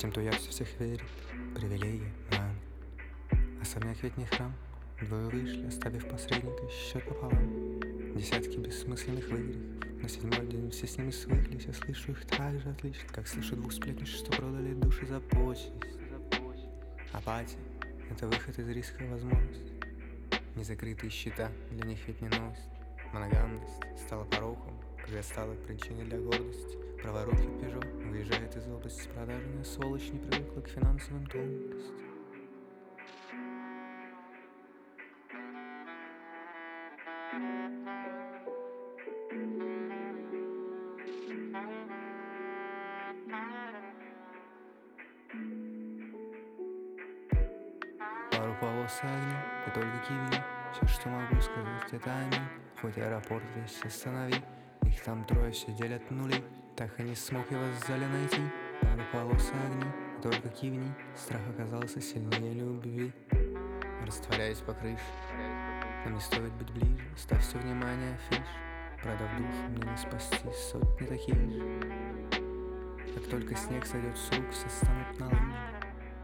Тем, кто ярче всех верит, привилегия, раны. Особняк ведь не храм. Двое вышли, оставив посредника, счет пополам. Десятки бессмысленных выкриков. На седьмой день все с ними свыклись. Я слышу их так же отлично, как слышу двух сплетнич, что продали души за почесть. Апатия — это выход из риска, возможность. Незакрытые счета для них ведь не новость. Моногамность стала пороком, когда стала причиной для гордости. Праворукий Пежо выезжает из области. Продажная сволочь не привыкла к финансовым тонкостям. Пару полос огня, и только кивни. Все, что могу сказать, это они. Хоть аэропорт весь останови, их там трое, все делят нули. Так и не смог я вас в зале найти. Пару полос огня, и только кивни. Страх оказался сильнее любви. Растворяюсь по крыше, нам не стоит быть ближе. Ставь все внимание афиш. Продав душу, мне не спасти сотни таких же. Как только снег сойдет с рук, все станут на лыжи.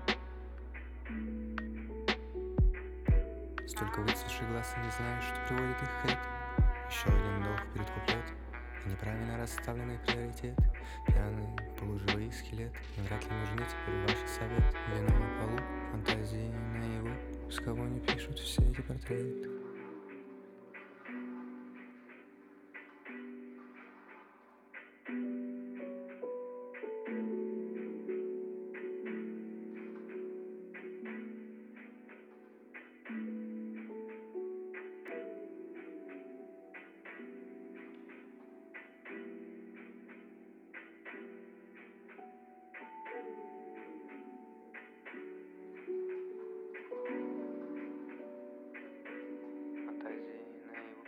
Столько выцветших глаз, и не знаю, что приводит их к этому. Еще один долг перед куплетом и неправильно расставленный приоритет. Пьяные полуживые скелеты, им вряд ли нужны теперь ваши советы. Вино на полу, фантазии наяву. С кого не пишут все эти портреты.